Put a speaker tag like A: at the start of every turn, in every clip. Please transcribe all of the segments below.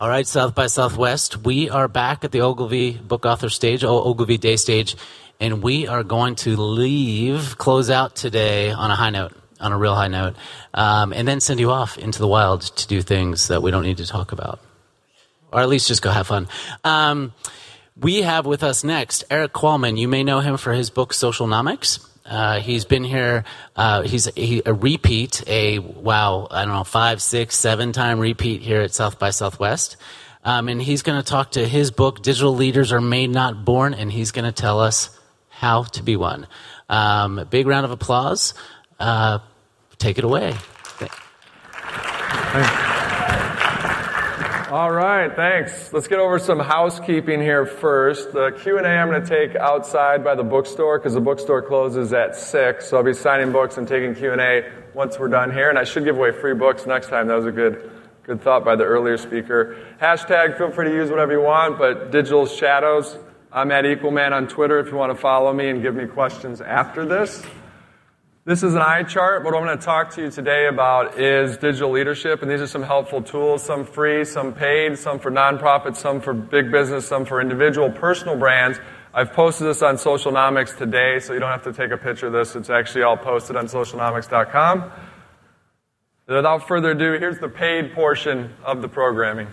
A: All right, South by Southwest, we are back at the Ogilvy Book Author stage, Ogilvy Day stage, and we are going to close out today on a high note, on a real high note, and then send you off into the wild to do things that we don't need to talk about, or at least just go have fun. We have with us next Eric Qualman. You may know him for his book Socialnomics. He's been here. He's a repeat, 5, 6, 7-time repeat here at South by Southwest. And he's going to talk to his book, Digital Leaders Are Made Not Born, and he's going to tell us how to be one. Big round of applause. Take it away.
B: Thanks. All right, thanks. Let's get over some housekeeping here first. The Q&A I'm going to take outside by the bookstore because the bookstore closes at 6. So I'll be signing books and taking Q&A once we're done here. And I should give away free books next time. That was a good thought by the earlier speaker. Hashtag, feel free to use whatever you want, but Digital Shadows. I'm at Equalman on Twitter if you want to follow me and give me questions after this. This is an eye chart. What I'm going to talk to you today about is digital leadership, and these are some helpful tools, some free, some paid, some for nonprofits, some for big business, some for individual personal brands. I've posted this on Socialnomics today, so you don't have to take a picture of this. It's actually all posted on socialnomics.com. Without further ado, here's the paid portion of the programming.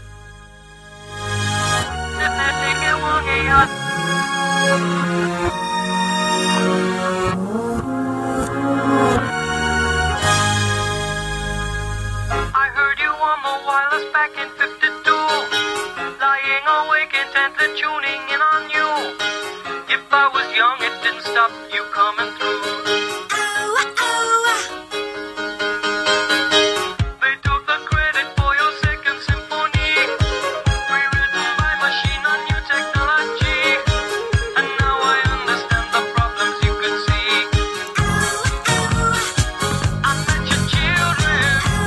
C: Back in 52, lying awake intently tuning in on you. If I was young, it didn't stop you coming through. They took the credit for your second symphony, rewritten by machine on new technology. And now I understand the problems you could see. I met your children.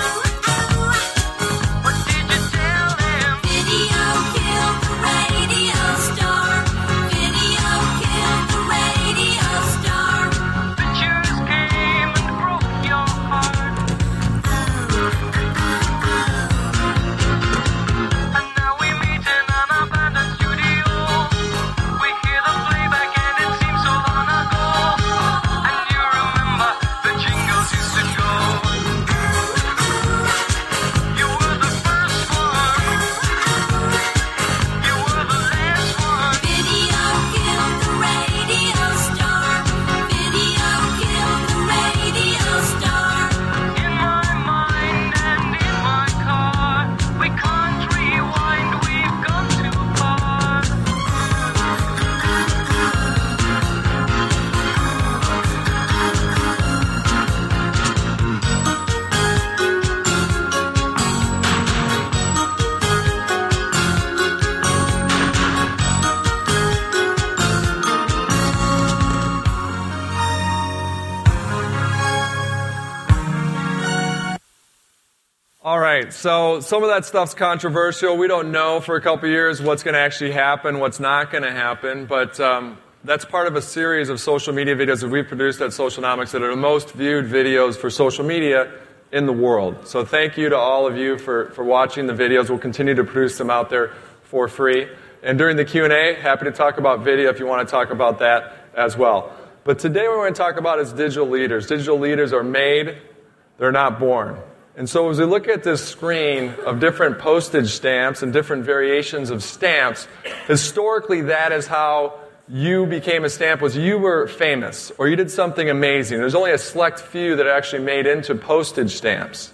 B: So some of that stuff's controversial. We don't know for a couple years what's going to actually happen, what's not going to happen. But that's part of a series of social media videos that we've produced at Socialnomics that are the most viewed videos for social media in the world. So thank you to all of you for watching the videos. We'll continue to produce them out there for free. And during the Q&A, happy to talk about video if you want to talk about that as well. But today what we're going to talk about is digital leaders. Digital leaders are made, they're not born. And so as we look at this screen of different postage stamps and different variations of stamps, historically that is how you became a stamp, was you were famous or you did something amazing. There's only a select few that actually made into postage stamps.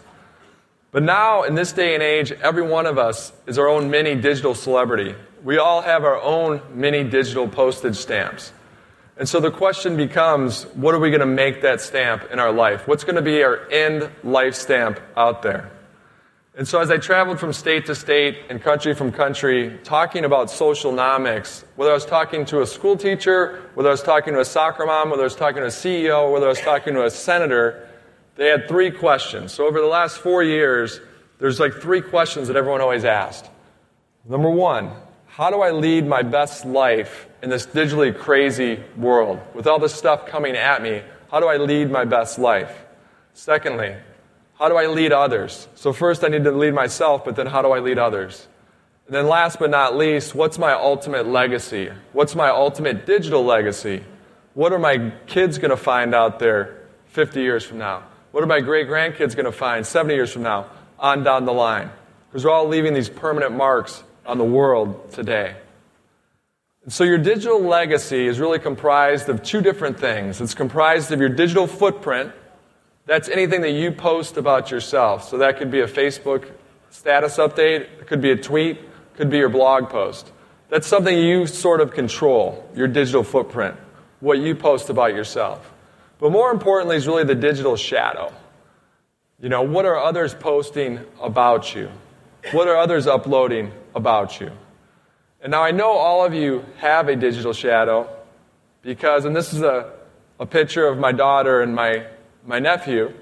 B: But now, in this day and age, every one of us is our own mini digital celebrity. We all have our own mini digital postage stamps. And so the question becomes, what are we going to make that stamp in our life? What's going to be our end life stamp out there? And so as I traveled from state to state and country from country, talking about socialnomics, whether I was talking to a school teacher, whether I was talking to a soccer mom, whether I was talking to a CEO, whether I was talking to a senator, they had 3 questions. So over the last 4 years, there's like 3 questions that everyone always asked. Number 1, how do I lead my best life in this digitally crazy world? With all this stuff coming at me, how do I lead my best life? Secondly, how do I lead others? So first I need to lead myself, but then how do I lead others? And then last but not least, what's my ultimate legacy? What's my ultimate digital legacy? What are my kids going to find out there 50 years from now? What are my great-grandkids going to find 70 years from now, on down the line? Because we're all leaving these permanent marks on the world today. And so your digital legacy is really comprised of two different things. It's comprised of your digital footprint. That's anything that you post about yourself. So that could be a Facebook status update. It could be a tweet. It could be your blog post. That's something you sort of control, your digital footprint, what you post about yourself. But more importantly is really the digital shadow. What are others posting about you? What are others uploading about you? And now I know all of you have a digital shadow because, and this is a picture of my daughter and my nephew,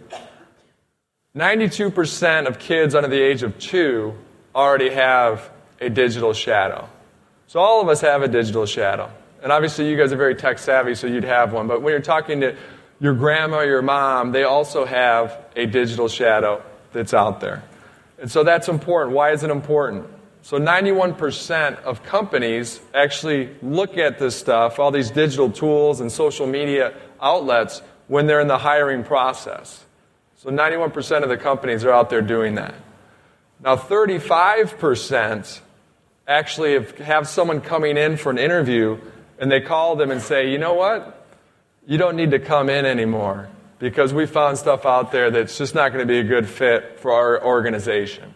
B: 92% of kids under the age of 2 already have a digital shadow. So all of us have a digital shadow. And obviously you guys are very tech savvy, so you'd have one. But when you're talking to your grandma or your mom, they also have a digital shadow that's out there. And so that's important. Why is it important? So 91% of companies actually look at this stuff, all these digital tools and social media outlets, when they're in the hiring process. So 91% of the companies are out there doing that. Now 35% actually have someone coming in for an interview and they call them and say, you know what? You don't need to come in anymore because we found stuff out there that's just not going to be a good fit for our organization.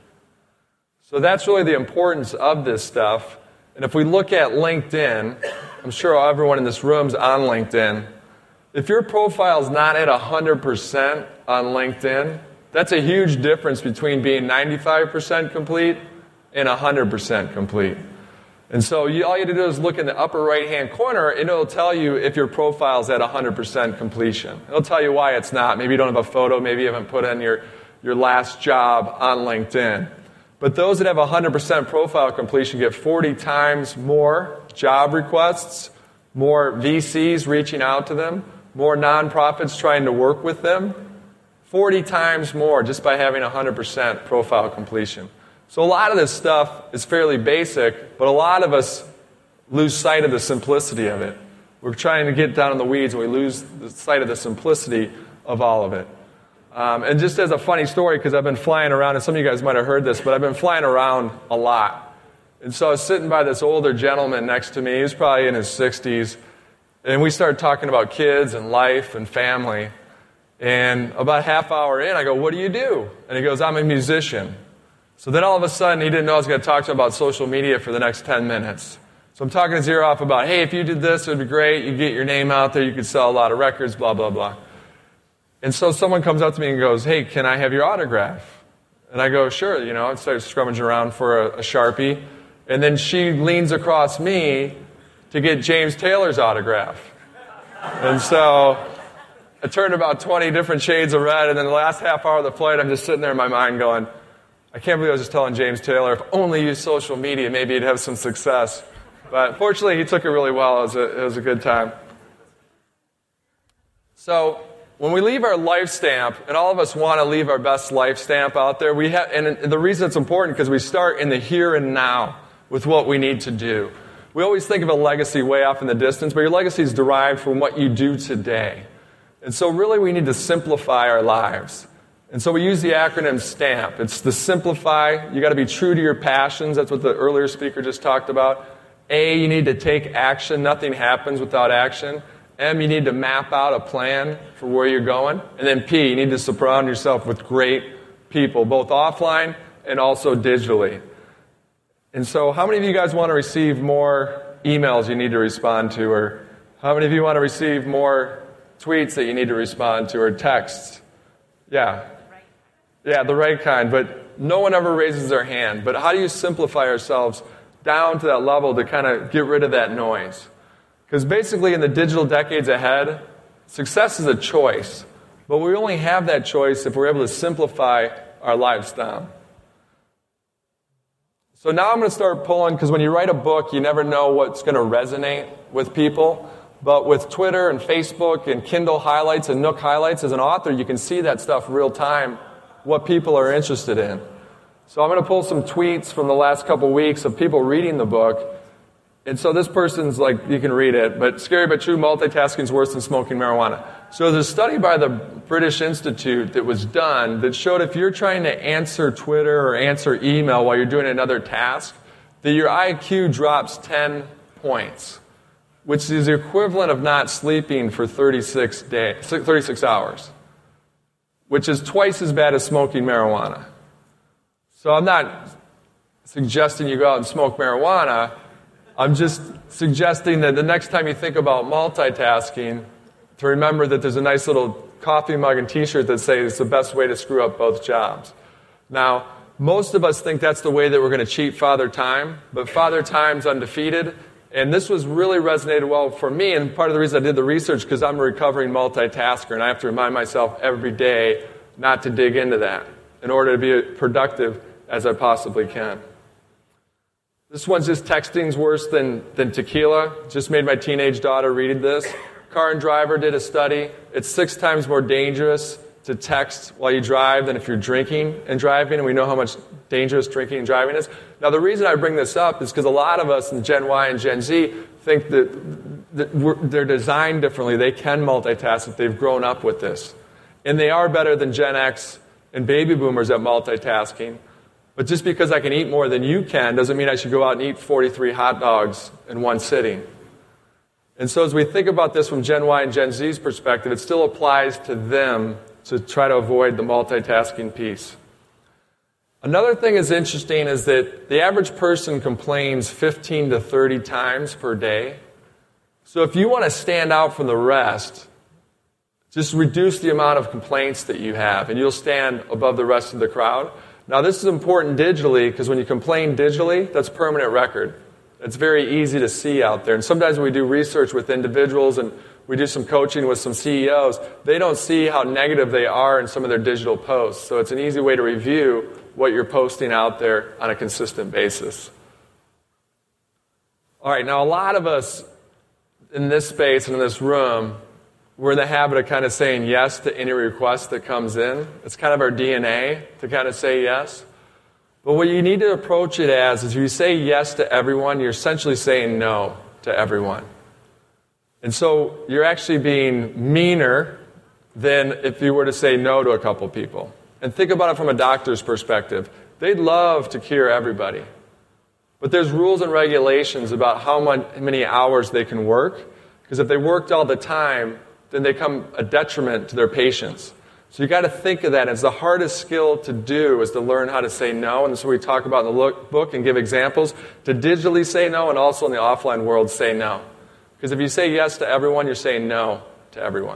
B: So that's really the importance of this stuff. And if we look at LinkedIn, I'm sure everyone in this room is on LinkedIn. If your profile is not at 100% on LinkedIn, that's a huge difference between being 95% complete and 100% complete. And so all you have to do is look in the upper right-hand corner, and it'll tell you if your profile is at 100% completion. It'll tell you why it's not. Maybe you don't have a photo. Maybe you haven't put in your last job on LinkedIn. But those that have 100% profile completion get 40 times more job requests, more VCs reaching out to them, more nonprofits trying to work with them, 40 times more just by having 100% profile completion. So a lot of this stuff is fairly basic, but a lot of us lose sight of the simplicity of it. We're trying to get down in the weeds, and we lose the sight of the simplicity of all of it. And just as a funny story, because I've been flying around, and some of you guys might have heard this, but I've been flying around a lot. And so I was sitting by this older gentleman next to me. He was probably in his 60s. And we started talking about kids and life and family. And about a half hour in, I go, what do you do? And he goes, I'm a musician. So then all of a sudden, he didn't know I was going to talk to him about social media for the next 10 minutes. So I'm talking his ear off about, hey, if you did this, it would be great. You'd get your name out there. You could sell a lot of records, blah, blah, blah. And so someone comes up to me and goes, hey, can I have your autograph? And I go, sure. I start scrummaging around for a Sharpie. And then she leans across me to get James Taylor's autograph. And so I turned about 20 different shades of red. And then the last half hour of the flight, I'm just sitting there in my mind going, I can't believe I was just telling James Taylor, if only you used social media, maybe he'd have some success. But fortunately, he took it really well. It was a good time. So when we leave our life stamp, and all of us want to leave our best life stamp out there, and the reason it's important because we start in the here and now with what we need to do. We always think of a legacy way off in the distance, but your legacy is derived from what you do today. And so really we need to simplify our lives. And so we use the acronym STAMP. It's the simplify. You got to be true to your passions. That's what the earlier speaker just talked about. A, you need to take action. Nothing happens without action. M, you need to map out a plan for where you're going. And then P, you need to surround yourself with great people, both offline and also digitally. And so how many of you guys want to receive more emails you need to respond to? Or how many of you want to receive more tweets that you need to respond to or texts? Yeah. Yeah, the right kind, but no one ever raises their hand. But how do you simplify ourselves down to that level to kind of get rid of that noise? Because basically in the digital decades ahead, success is a choice. But we only have that choice if we're able to simplify our lives down. So now I'm going to start pulling, because when you write a book, you never know what's going to resonate with people. But with Twitter and Facebook and Kindle highlights and Nook highlights, as an author, you can see that stuff real time, what people are interested in. So I'm going to pull some tweets from the last couple weeks of people reading the book. And so this person's like, you can read it, but scary but true, multitasking is worse than smoking marijuana. So there's a study by the British Institute that was done that showed if you're trying to answer Twitter or answer email while you're doing another task, that your IQ drops 10 points, which is the equivalent of not sleeping for 36 hours, which is twice as bad as smoking marijuana. So I'm not suggesting you go out and smoke marijuana. I'm just suggesting that the next time you think about multitasking, to remember that there's a nice little coffee mug and t-shirt that says it's the best way to screw up both jobs. Now, most of us think that's the way that we're going to cheat Father Time, but Father Time's undefeated, and this was really resonated well for me, and part of the reason I did the research because I'm a recovering multitasker, and I have to remind myself every day not to dig into that in order to be productive as I possibly can. This one's just texting's worse than tequila. Just made my teenage daughter read this. Car and Driver did a study. It's 6 times more dangerous to text while you drive than if you're drinking and driving, and we know how much dangerous drinking and driving is. Now, the reason I bring this up is because a lot of us in Gen Y and Gen Z think that they're designed differently. They can multitask if they've grown up with this. And they are better than Gen X and baby boomers at multitasking. But just because I can eat more than you can doesn't mean I should go out and eat 43 hot dogs in one sitting. And so as we think about this from Gen Y and Gen Z's perspective, it still applies to them to try to avoid the multitasking piece. Another thing that's interesting is that the average person complains 15 to 30 times per day. So if you want to stand out from the rest, just reduce the amount of complaints that you have, and you'll stand above the rest of the crowd. Now, this is important digitally, because when you complain digitally, that's permanent record. It's very easy to see out there. And sometimes when we do research with individuals and we do some coaching with some CEOs, they don't see how negative they are in some of their digital posts. So it's an easy way to review what you're posting out there on a consistent basis. All right, now a lot of us in this space and in this room, we're in the habit of kind of saying yes to any request that comes in. It's kind of our DNA to kind of say yes. But what you need to approach it as is if you say yes to everyone, you're essentially saying no to everyone. And so you're actually being meaner than if you were to say no to a couple people. And think about it from a doctor's perspective. They'd love to cure everybody. But there's rules and regulations about how many hours they can work. Because if they worked all the time, then they become a detriment to their patients. So you got to think of that. It's the hardest skill to do is to learn how to say no. And this is what we talk about in the book and give examples. To digitally say no and also in the offline world say no. Because if you say yes to everyone, you're saying no to everyone.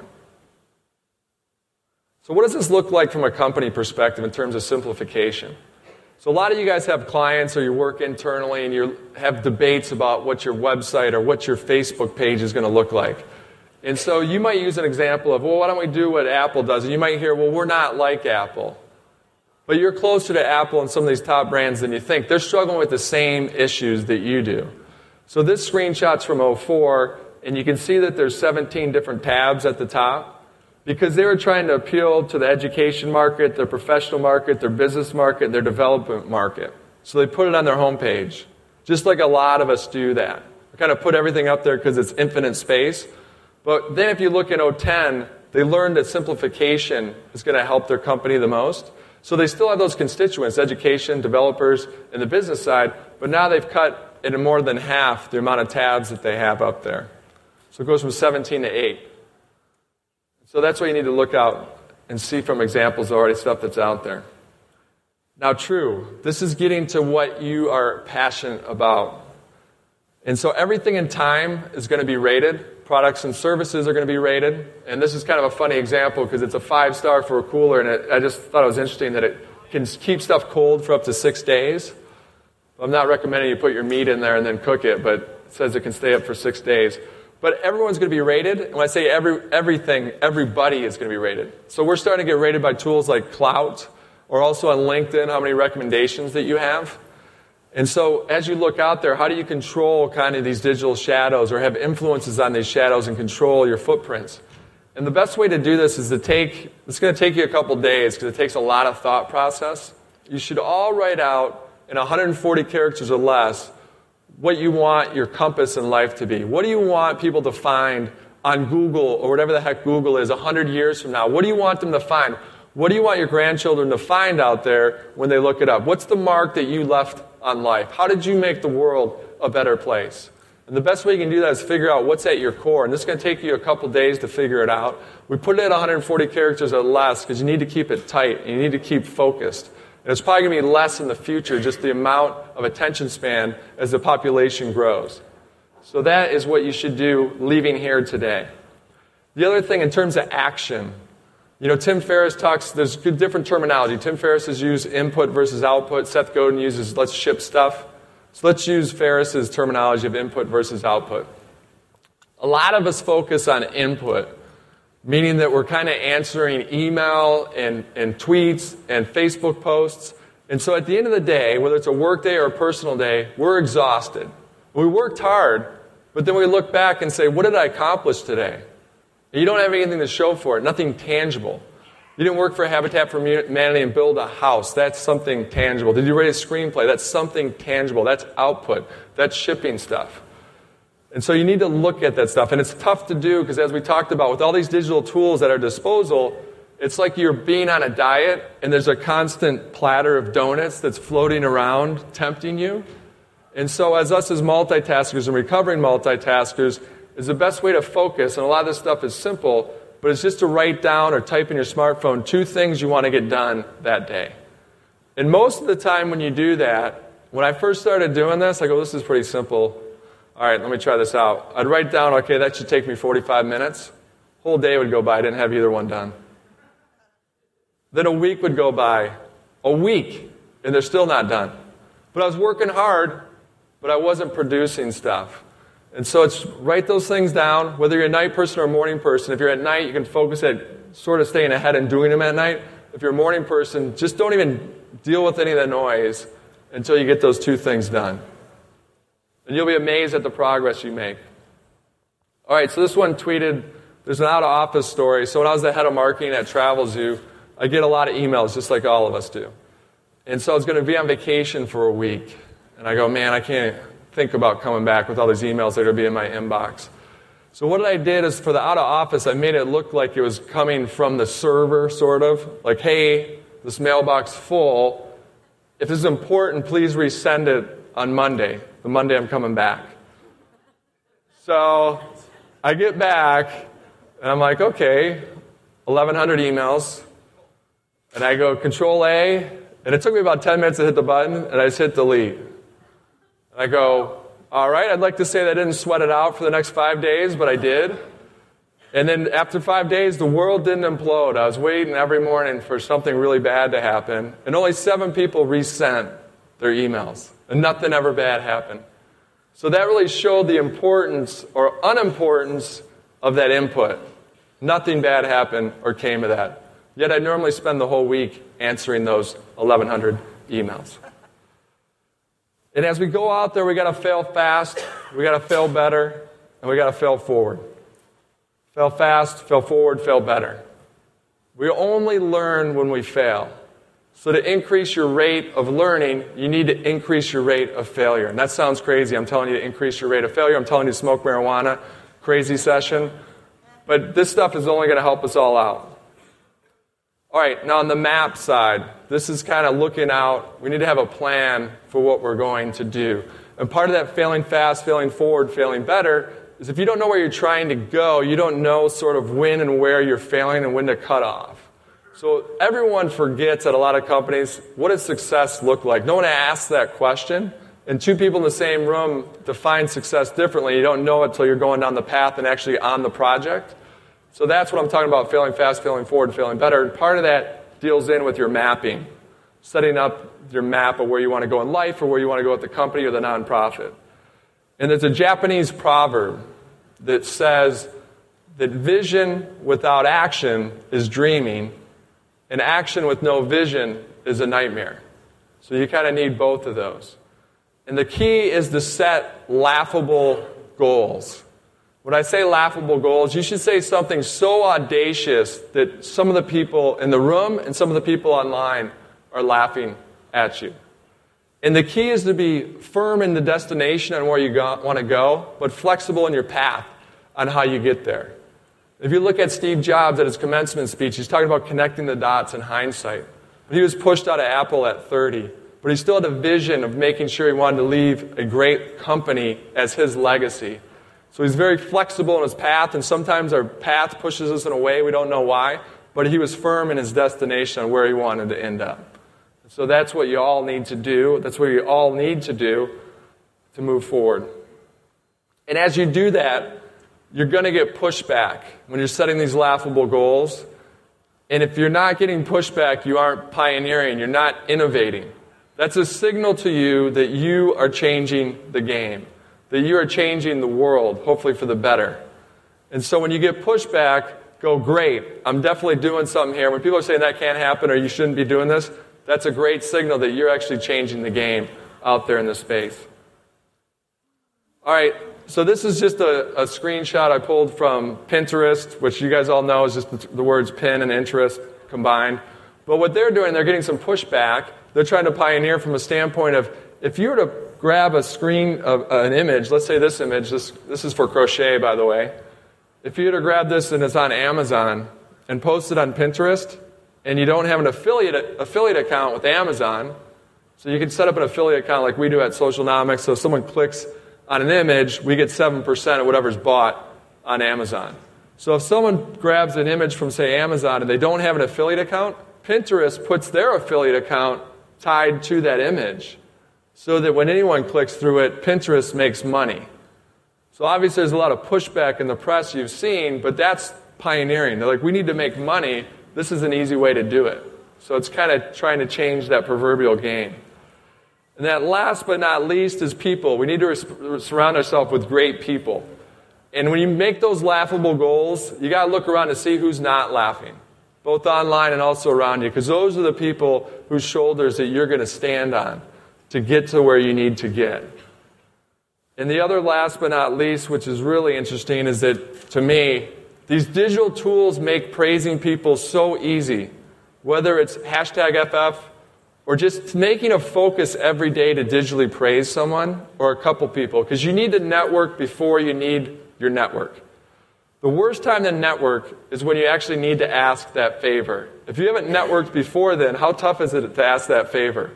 B: So what does this look like from a company perspective in terms of simplification? So a lot of you guys have clients or you work internally and you have debates about what your website or what your Facebook page is going to look like. And so you might use an example of, well, why don't we do what Apple does? And you might hear, well, we're not like Apple. But you're closer to Apple and some of these top brands than you think. They're struggling with the same issues that you do. So this screenshot's from 2004, and you can see that there's 17 different tabs at the top because they were trying to appeal to the education market, their professional market, their business market, their development market. So they put it on their homepage, just like a lot of us do that. We kind of put everything up there because it's infinite space. But then if you look at 2010, they learned that simplification is going to help their company the most. So they still have those constituents, education, developers, and the business side, but now they've cut in more than half the amount of tabs that they have up there. So it goes from 17 to 8. So that's what you need to look out and see from examples already, stuff that's out there. Now, true, this is getting to what you are passionate about. And so everything in time is going to be rated. Products and services are going to be rated. And this is kind of a funny example because it's a 5-star for a cooler, and I just thought it was interesting that it can keep stuff cold for up to 6 days. I'm not recommending you put your meat in there and then cook it, but it says it can stay up for 6 days. But everyone's going to be rated. And when I say everything, everybody is going to be rated. So we're starting to get rated by tools like Klout or also on LinkedIn, how many recommendations that you have. And so as you look out there, how do you control kind of these digital shadows or have influences on these shadows and control your footprints? And the best way to do this is it's going to take you a couple days because it takes a lot of thought process. you should all write out in 140 characters or less what you want your compass in life to be. What do you want people to find on Google or whatever the heck Google is 100 years from now? What do you want them to find? What do you want your grandchildren to find out there when they look it up? What's the mark that you left on life? How did you make the world a better place? And the best way you can do that is figure out what's at your core. And this is going to take you a couple days to figure it out. We put it at 140 characters or less because you need to keep it tight and you need to keep focused. And it's probably going to be less in the future, just the amount of attention span as the population grows. So that is what you should do leaving here today. The other thing in terms of action, Tim Ferriss talks, there's different terminology. Tim Ferriss has used input versus output. Seth Godin uses let's ship stuff. So let's use Ferriss's terminology of input versus output. A lot of us focus on input, meaning that we're kind of answering email and tweets and Facebook posts. And so at the end of the day, whether it's a work day or a personal day, we're exhausted. We worked hard, but then we look back and say, what did I accomplish today? And you don't have anything to show for it, nothing tangible. You didn't work for Habitat for Humanity and build a house. That's something tangible. Did you write a screenplay? That's something tangible. That's output. That's shipping stuff. And so you need to look at that stuff. And it's tough to do because as we talked about, with all these digital tools at our disposal, it's like you're being on a diet and there's a constant platter of donuts that's floating around tempting you. And so as multitaskers and recovering multitaskers, is the best way to focus. And a lot of this stuff is simple, but it's just to write down or type in your smartphone 2 things you want to get done that day. And most of the time when you do that, when I first started doing this, I go, this is pretty simple. All right, let me try this out. I'd write down, okay, that should take me 45 minutes. Whole day would go by, I didn't have either one done. Then a week would go by. A week, and they're still not done. But I was working hard, but I wasn't producing stuff. And so it's write those things down, whether you're a night person or a morning person. If you're at night, you can focus at sort of staying ahead and doing them at night. If you're a morning person, just don't even deal with any of the noise until you get those 2 things done. And you'll be amazed at the progress you make. All right, so this one tweeted, there's an out-of-office story. So when I was the head of marketing at Travelzoo, I get a lot of emails, just like all of us do. And so I was going to be on vacation for a week. And I go, man, I can't think about coming back with all these emails that are going to be in my inbox. So what I did is for the out-of-office, I made it look like it was coming from the server, sort of. Like, hey, this mailbox full. If this is important, please resend it on Monday, the Monday I'm coming back. So I get back, and I'm like, okay, 1,100 emails. And I go Control-A, and it took me about 10 minutes to hit the button, and I just hit delete. And I go, all right, I'd like to say that I didn't sweat it out for the next 5 days, but I did. And then after 5 days, the world didn't implode. I was waiting every morning for something really bad to happen, and only 7 people resent their emails, and nothing ever bad happened. So that really showed the importance or unimportance of that input. Nothing bad happened or came of that. Yet I normally spend the whole week answering those 1,100 emails. And as we go out there, we got to fail fast, we got to fail better, and we got to fail forward. Fail fast, fail forward, fail better. We only learn when we fail. So to increase your rate of learning, you need to increase your rate of failure. And that sounds crazy. I'm telling you to increase your rate of failure. I'm telling you to smoke marijuana. Crazy session. But this stuff is only going to help us all out. All right, now on the map side, this is kind of looking out. We need to have a plan for what we're going to do. And part of that failing fast, failing forward, failing better is if you don't know where you're trying to go, you don't know sort of when and where you're failing and when to cut off. So everyone forgets at a lot of companies, what does success look like? No one asks that question. And 2 people in the same room define success differently. You don't know it until you're going down the path and actually on the project. So that's what I'm talking about, failing fast, failing forward, failing better. And part of that deals in with your mapping, setting up your map of where you want to go in life or where you want to go with the company or the nonprofit. And there's a Japanese proverb that says that vision without action is dreaming, and action with no vision is a nightmare. So you kind of need both of those. And the key is to set laughable goals. When I say laughable goals, you should say something so audacious that some of the people in the room and some of the people online are laughing at you. And the key is to be firm in the destination on where you want to go, but flexible in your path on how you get there. If you look at Steve Jobs at his commencement speech, he's talking about connecting the dots in hindsight. He was pushed out of Apple at 30, but he still had a vision of making sure he wanted to leave a great company as his legacy. So he's very flexible in his path, and sometimes our path pushes us in a way we don't know why, but he was firm in his destination on where he wanted to end up. So that's what you all need to do. That's what you all need to do to move forward. And as you do that, you're going to get pushback when you're setting these laughable goals. And if you're not getting pushback, you aren't pioneering, you're not innovating. That's a signal to you that you are changing the game, that you are changing the world, hopefully for the better. And so when you get pushback, go, great, I'm definitely doing something here. When people are saying that can't happen or you shouldn't be doing this, that's a great signal that you're actually changing the game out there in the space. All right, so this is just a screenshot I pulled from Pinterest, which you guys all know is just the words pin and interest combined. But what they're doing, they're getting some pushback. They're trying to pioneer from a standpoint of, if you were to grab a screen of an image, let's say this image, this is for crochet, by the way. If you were to grab this and it's on Amazon and post it on Pinterest, and you don't have an affiliate account with Amazon, so you can set up an affiliate account like we do at Socialnomics, so if someone clicks on an image, we get 7% of whatever's bought on Amazon. So if someone grabs an image from, say, Amazon, and they don't have an affiliate account, Pinterest puts their affiliate account tied to that image, so that when anyone clicks through it, Pinterest makes money. So obviously there's a lot of pushback in the press you've seen, but that's pioneering. They're like, we need to make money. This is an easy way to do it. So it's kind of trying to change that proverbial game. And that last but not least is people. We need to surround ourselves with great people. And when you make those laughable goals, you got to look around to see who's not laughing, both online and also around you, because those are the people whose shoulders that you're going to stand on to get to where you need to get. And the other last but not least, which is really interesting, is that, to me, these digital tools make praising people so easy, whether it's #FF or just making a focus every day to digitally praise someone or a couple people, because you need to network before you need your network. The worst time to network is when you actually need to ask that favor. If you haven't networked before then, how tough is it to ask that favor?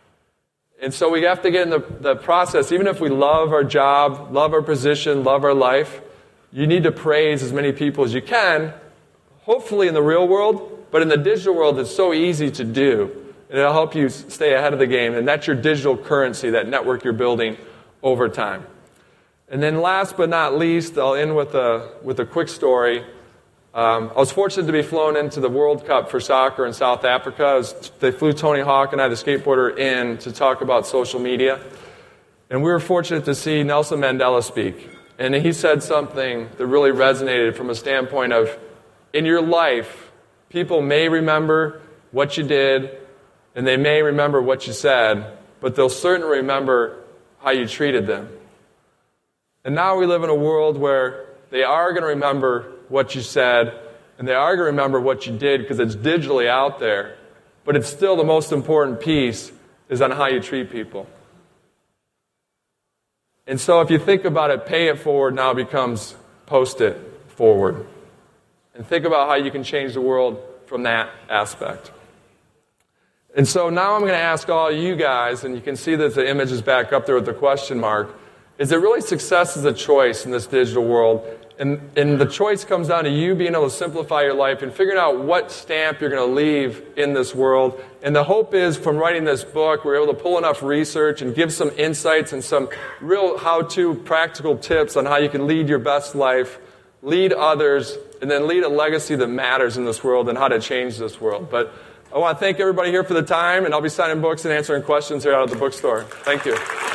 B: And so we have to get in the process, even if we love our job, love our position, love our life, you need to praise as many people as you can, hopefully in the real world, but in the digital world it's so easy to do. And it'll help you stay ahead of the game, and that's your digital currency, that network you're building over time. And then last but not least, I'll end with a quick story. I was fortunate to be flown into the World Cup for soccer in South Africa. They flew Tony Hawk and I, the skateboarder, in to talk about social media. And we were fortunate to see Nelson Mandela speak. And he said something that really resonated from a standpoint of, in your life, people may remember what you did, and they may remember what you said, but they'll certainly remember how you treated them. And now we live in a world where they are going to remember what you said, and they are going to remember what you did because it's digitally out there, but it's still the most important piece is on how you treat people. And so if you think about it, pay it forward now becomes post it forward. And think about how you can change the world from that aspect. And so now I'm going to ask all you guys, and you can see that the image is back up there with the question mark, is that really success is a choice in this digital world? And the choice comes down to you being able to simplify your life and figuring out what stamp you're going to leave in this world. And the hope is from writing this book, we're able to pull enough research and give some insights and some real how-to practical tips on how you can lead your best life, lead others, and then lead a legacy that matters in this world and how to change this world. But I want to thank everybody here for the time, and I'll be signing books and answering questions here out at the bookstore. Thank you.